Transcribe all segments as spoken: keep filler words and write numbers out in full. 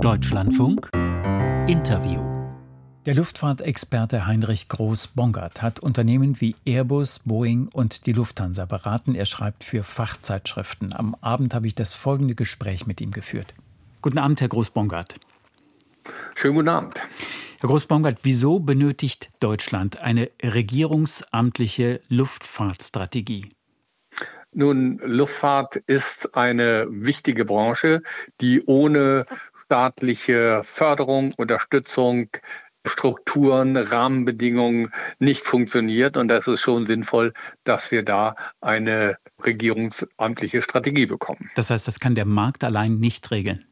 Deutschlandfunk Interview. Der Luftfahrtexperte Heinrich Groß-Bongert hat Unternehmen wie Airbus, Boeing und die Lufthansa beraten. Er schreibt für Fachzeitschriften. Am Abend habe ich das folgende Gespräch mit ihm geführt. Guten Abend, Herr Groß-Bongert. Schönen guten Abend. Herr Groß-Bongert, wieso benötigt Deutschland eine regierungsamtliche Luftfahrtstrategie? Nun, Luftfahrt ist eine wichtige Branche, die ohne staatliche Förderung, Unterstützung, Strukturen, Rahmenbedingungen nicht funktioniert. Und das ist schon sinnvoll, dass wir da eine regierungsamtliche Strategie bekommen. Das heißt, das kann der Markt allein nicht regeln?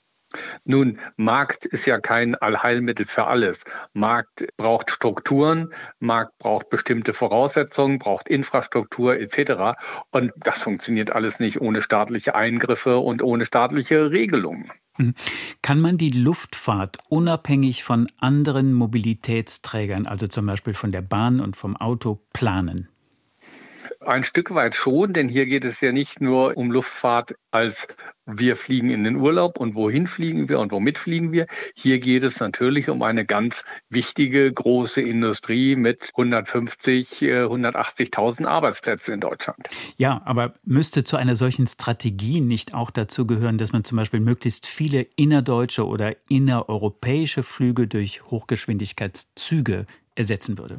Nun, Markt ist ja kein Allheilmittel für alles. Markt braucht Strukturen, Markt braucht bestimmte Voraussetzungen, braucht Infrastruktur et cetera. Und das funktioniert alles nicht ohne staatliche Eingriffe und ohne staatliche Regelungen. Kann man die Luftfahrt unabhängig von anderen Mobilitätsträgern, also zum Beispiel von der Bahn und vom Auto, planen? Ein Stück weit schon, denn hier geht es ja nicht nur um Luftfahrt als wir fliegen in den Urlaub und wohin fliegen wir und womit fliegen wir. Hier geht es natürlich um eine ganz wichtige, große Industrie mit hundertfünfzig, hundertachtzigtausend Arbeitsplätzen in Deutschland. Ja, aber müsste zu einer solchen Strategie nicht auch dazu gehören, dass man zum Beispiel möglichst viele innerdeutsche oder innereuropäische Flüge durch Hochgeschwindigkeitszüge ersetzen würde?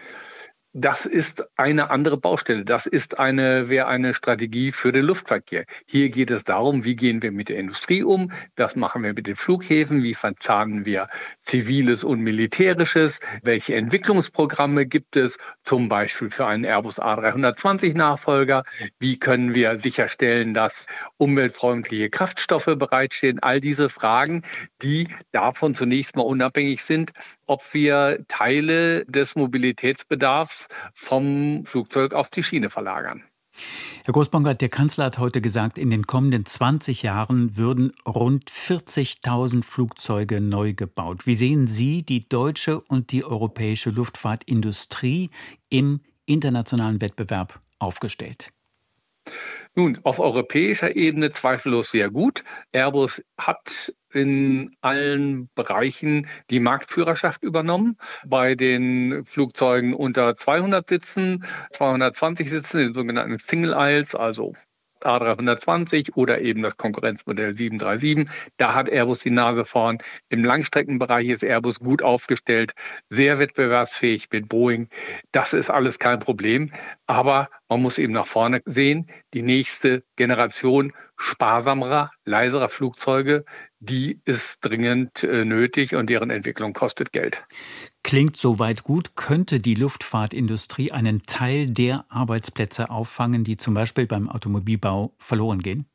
Das ist eine andere Baustelle. Das ist eine, wäre eine Strategie für den Luftverkehr. Hier geht es darum, wie gehen wir mit der Industrie um? Was machen wir mit den Flughäfen? Wie verzahnen wir Ziviles und Militärisches? Welche Entwicklungsprogramme gibt es? Zum Beispiel für einen Airbus A dreihundertzwanzig Nachfolger. Wie können wir sicherstellen, dass umweltfreundliche Kraftstoffe bereitstehen? All diese Fragen, die davon zunächst mal unabhängig sind, ob wir Teile des Mobilitätsbedarfs vom Flugzeug auf die Schiene verlagern. Herr Groß-Bongert, der Kanzler hat heute gesagt, in den kommenden zwanzig Jahren würden rund vierzigtausend Flugzeuge neu gebaut. Wie sehen Sie die deutsche und die europäische Luftfahrtindustrie im internationalen Wettbewerb aufgestellt? Nun, auf europäischer Ebene zweifellos sehr gut. Airbus hat in allen Bereichen die Marktführerschaft übernommen. Bei den Flugzeugen unter zweihundert Sitzen, zweihundertzwanzig Sitzen, den sogenannten Single Aisles, also A dreihundertzwanzig oder eben das Konkurrenzmodell sieben drei sieben. Da hat Airbus die Nase vorn. Im Langstreckenbereich ist Airbus gut aufgestellt, sehr wettbewerbsfähig mit Boeing. Das ist alles kein Problem. Aber man muss eben nach vorne sehen, die nächste Generation sparsamerer, leiserer Flugzeuge, die ist dringend äh, nötig und deren Entwicklung kostet Geld. Klingt soweit gut. Könnte die Luftfahrtindustrie einen Teil der Arbeitsplätze auffangen, die zum Beispiel beim Automobilbau verloren gehen?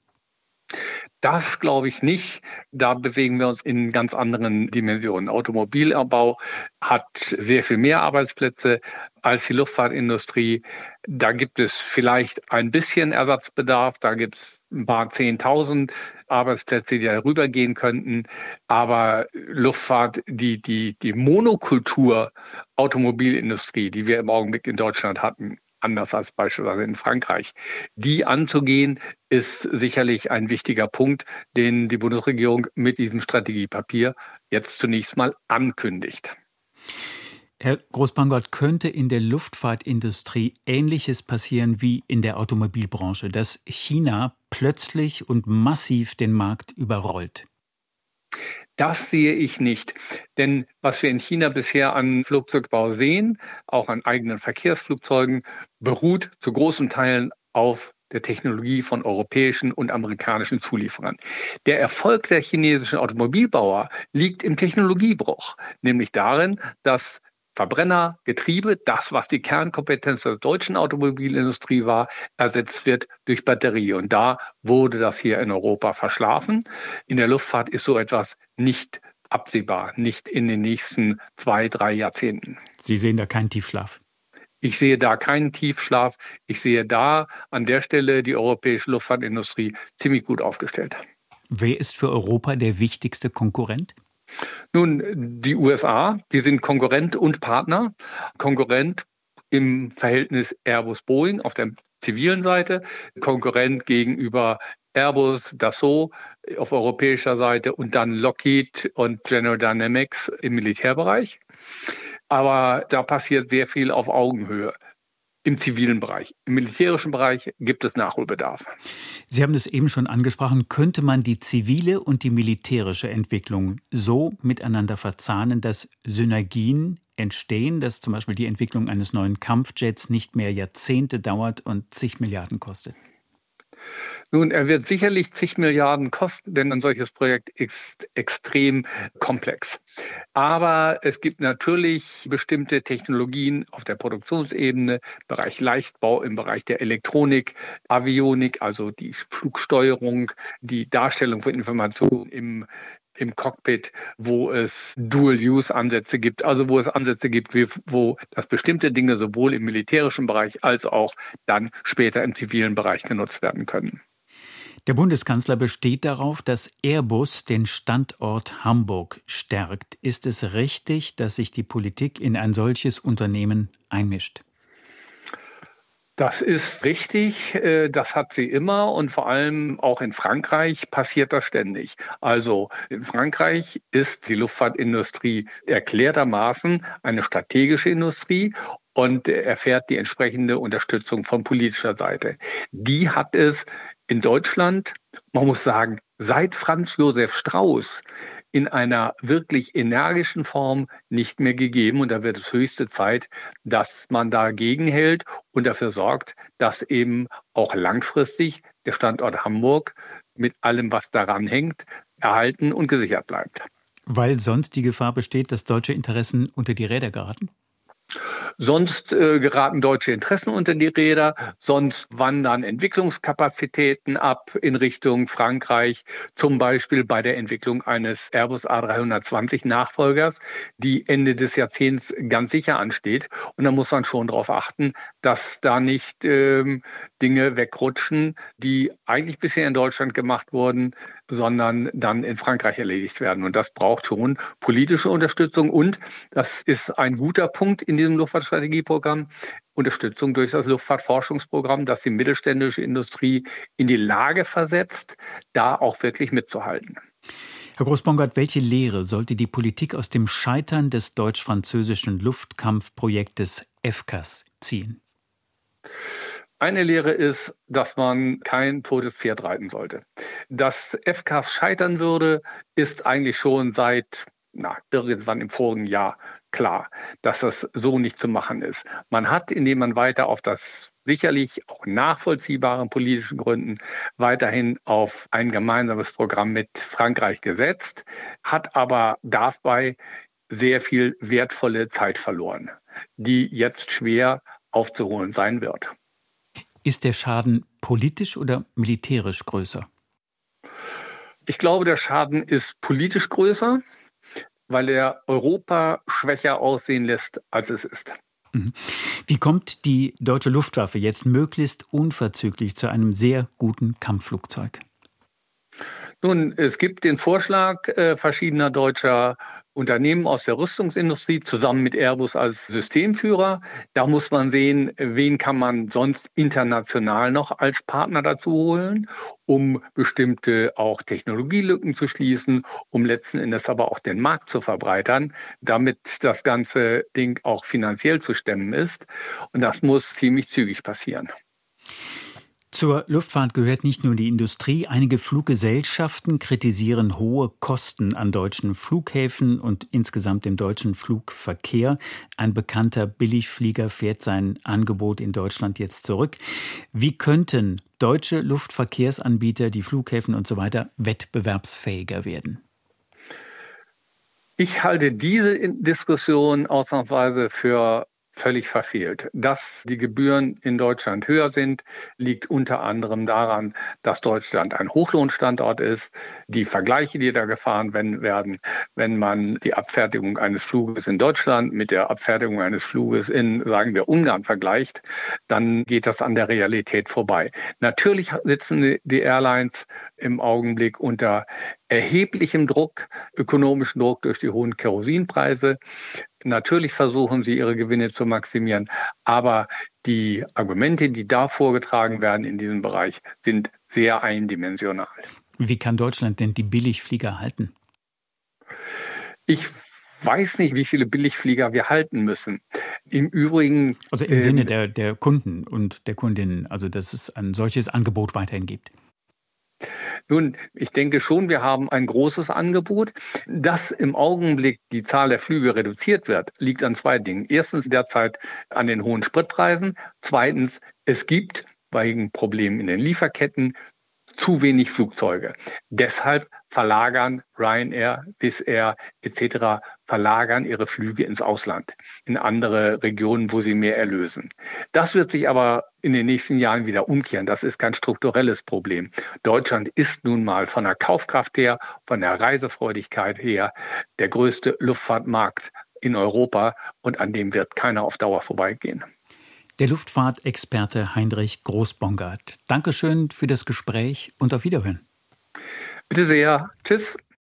Das glaube ich nicht. Da bewegen wir uns in ganz anderen Dimensionen. Automobilbau hat sehr viel mehr Arbeitsplätze als die Luftfahrtindustrie. Da gibt es vielleicht ein bisschen Ersatzbedarf. Da gibt es ein paar Zehntausend Arbeitsplätze, die da rübergehen könnten. Aber Luftfahrt, die, die, die Monokultur Automobilindustrie, die wir im Augenblick in Deutschland hatten, anders als beispielsweise in Frankreich, die anzugehen, ist sicherlich ein wichtiger Punkt, den die Bundesregierung mit diesem Strategiepapier jetzt zunächst mal ankündigt. Herr Groß-Bongert, könnte in der Luftfahrtindustrie Ähnliches passieren wie in der Automobilbranche, dass China plötzlich und massiv den Markt überrollt? Das sehe ich nicht. Denn was wir in China bisher an Flugzeugbau sehen, auch an eigenen Verkehrsflugzeugen, beruht zu großen Teilen auf der Technologie von europäischen und amerikanischen Zulieferern. Der Erfolg der chinesischen Automobilbauer liegt im Technologiebruch, nämlich darin, dass Verbrenner, Getriebe, das, was die Kernkompetenz der deutschen Automobilindustrie war, ersetzt wird durch Batterie. Und da wurde das hier in Europa verschlafen. In der Luftfahrt ist so etwas nicht absehbar, nicht in den nächsten zwei, drei Jahrzehnten. Sie sehen da keinen Tiefschlaf? Ich sehe da keinen Tiefschlaf. Ich sehe da an der Stelle die europäische Luftfahrtindustrie ziemlich gut aufgestellt. Wer ist für Europa der wichtigste Konkurrent? Nun, die U S A, die sind Konkurrent und Partner. Konkurrent im Verhältnis Airbus-Boeing auf der zivilen Seite, Konkurrent gegenüber Airbus, Dassault auf europäischer Seite und dann Lockheed und General Dynamics im Militärbereich. Aber da passiert sehr viel auf Augenhöhe. Im zivilen Bereich. Im militärischen Bereich gibt es Nachholbedarf. Sie haben es eben schon angesprochen. Könnte man die zivile und die militärische Entwicklung so miteinander verzahnen, dass Synergien entstehen, dass zum Beispiel die Entwicklung eines neuen Kampfjets nicht mehr Jahrzehnte dauert und zig Milliarden kostet? Nun, er wird sicherlich zig Milliarden kosten, denn ein solches Projekt ist extrem komplex. Aber es gibt natürlich bestimmte Technologien auf der Produktionsebene, im Bereich Leichtbau, im Bereich der Elektronik, Avionik, also die Flugsteuerung, die Darstellung von Informationen im im Cockpit, wo es Dual-Use-Ansätze gibt, also wo es Ansätze gibt, wie, wo das bestimmte Dinge sowohl im militärischen Bereich als auch dann später im zivilen Bereich genutzt werden können. Der Bundeskanzler besteht darauf, dass Airbus den Standort Hamburg stärkt. Ist es richtig, dass sich die Politik in ein solches Unternehmen einmischt? Das ist richtig, das hat sie immer und vor allem auch in Frankreich passiert das ständig. Also in Frankreich ist die Luftfahrtindustrie erklärtermaßen eine strategische Industrie und erfährt die entsprechende Unterstützung von politischer Seite. Die hat es in Deutschland, man muss sagen, seit Franz Josef Strauß in einer wirklich energischen Form nicht mehr gegeben. Und da wird es höchste Zeit, dass man dagegen hält und dafür sorgt, dass eben auch langfristig der Standort Hamburg mit allem, was daran hängt, erhalten und gesichert bleibt. Weil sonst die Gefahr besteht, dass deutsche Interessen unter die Räder geraten? Sonst äh, geraten deutsche Interessen unter die Räder, sonst wandern Entwicklungskapazitäten ab in Richtung Frankreich, zum Beispiel bei der Entwicklung eines Airbus A dreihundertzwanzig Nachfolgers, die Ende des Jahrzehnts ganz sicher ansteht. Und da muss man schon darauf achten, dass da nicht ähm, Dinge wegrutschen, die eigentlich bisher in Deutschland gemacht wurden, sondern dann in Frankreich erledigt werden. Und das braucht schon politische Unterstützung. Und das ist ein guter Punkt in diesem Luftfahrtstrategieprogramm, Unterstützung durch das Luftfahrtforschungsprogramm, das die mittelständische Industrie in die Lage versetzt, da auch wirklich mitzuhalten. Herr Groß-Bongard, welche Lehre sollte die Politik aus dem Scheitern des deutsch-französischen Luftkampfprojektes F C A S ziehen? Eine Lehre ist, dass man kein totes Pferd reiten sollte. Dass F C A S scheitern würde, ist eigentlich schon seit na, irgendwann im vorigen Jahr klar, dass das so nicht zu machen ist. Man hat, indem man weiter auf das sicherlich auch nachvollziehbaren politischen Gründen weiterhin auf ein gemeinsames Programm mit Frankreich gesetzt, hat aber dabei sehr viel wertvolle Zeit verloren, die jetzt schwer aufzuholen sein wird. Ist der Schaden politisch oder militärisch größer? Ich glaube, der Schaden ist politisch größer, weil er Europa schwächer aussehen lässt, als es ist. Wie kommt die deutsche Luftwaffe jetzt möglichst unverzüglich zu einem sehr guten Kampfflugzeug? Nun, es gibt den Vorschlag äh, verschiedener deutscher Unternehmen aus der Rüstungsindustrie zusammen mit Airbus als Systemführer. Da muss man sehen, wen kann man sonst international noch als Partner dazu holen, um bestimmte auch Technologielücken zu schließen, um letzten Endes aber auch den Markt zu verbreitern, damit das ganze Ding auch finanziell zu stemmen ist. Und das muss ziemlich zügig passieren. Zur Luftfahrt gehört nicht nur die Industrie. Einige Fluggesellschaften kritisieren hohe Kosten an deutschen Flughäfen und insgesamt im deutschen Flugverkehr. Ein bekannter Billigflieger fährt sein Angebot in Deutschland jetzt zurück. Wie könnten deutsche Luftverkehrsanbieter, die Flughäfen und so weiter, wettbewerbsfähiger werden? Ich halte diese Diskussion ausnahmsweise für völlig verfehlt. Dass die Gebühren in Deutschland höher sind, liegt unter anderem daran, dass Deutschland ein Hochlohnstandort ist. Die Vergleiche, die da gefahren werden, wenn man die Abfertigung eines Fluges in Deutschland mit der Abfertigung eines Fluges in, sagen wir, Ungarn vergleicht, dann geht das an der Realität vorbei. Natürlich sitzen die Airlines im Augenblick unter erheblichem Druck, ökonomischen Druck durch die hohen Kerosinpreise. Natürlich versuchen sie, ihre Gewinne zu maximieren, aber die Argumente, die da vorgetragen werden in diesem Bereich, sind sehr eindimensional. Wie kann Deutschland denn die Billigflieger halten? Ich weiß nicht, wie viele Billigflieger wir halten müssen. Im Übrigen. Also im ähm, Sinne der, der Kunden und der Kundinnen, also dass es ein solches Angebot weiterhin gibt. Nun, ich denke schon, wir haben ein großes Angebot. Dass im Augenblick die Zahl der Flüge reduziert wird, liegt an zwei Dingen. Erstens derzeit an den hohen Spritpreisen. Zweitens, es gibt wegen Problemen in den Lieferketten zu wenig Flugzeuge. Deshalb verlagern Ryanair, Wizz Air et cetera verlagern ihre Flüge ins Ausland, in andere Regionen, wo sie mehr erlösen. Das wird sich aber in den nächsten Jahren wieder umkehren. Das ist kein strukturelles Problem. Deutschland ist nun mal von der Kaufkraft her, von der Reisefreudigkeit her der größte Luftfahrtmarkt in Europa und an dem wird keiner auf Dauer vorbeigehen. Der Luftfahrtexperte Heinrich Groß-Bongard. Dankeschön für das Gespräch und auf Wiederhören. Bitte sehr. Tschüss.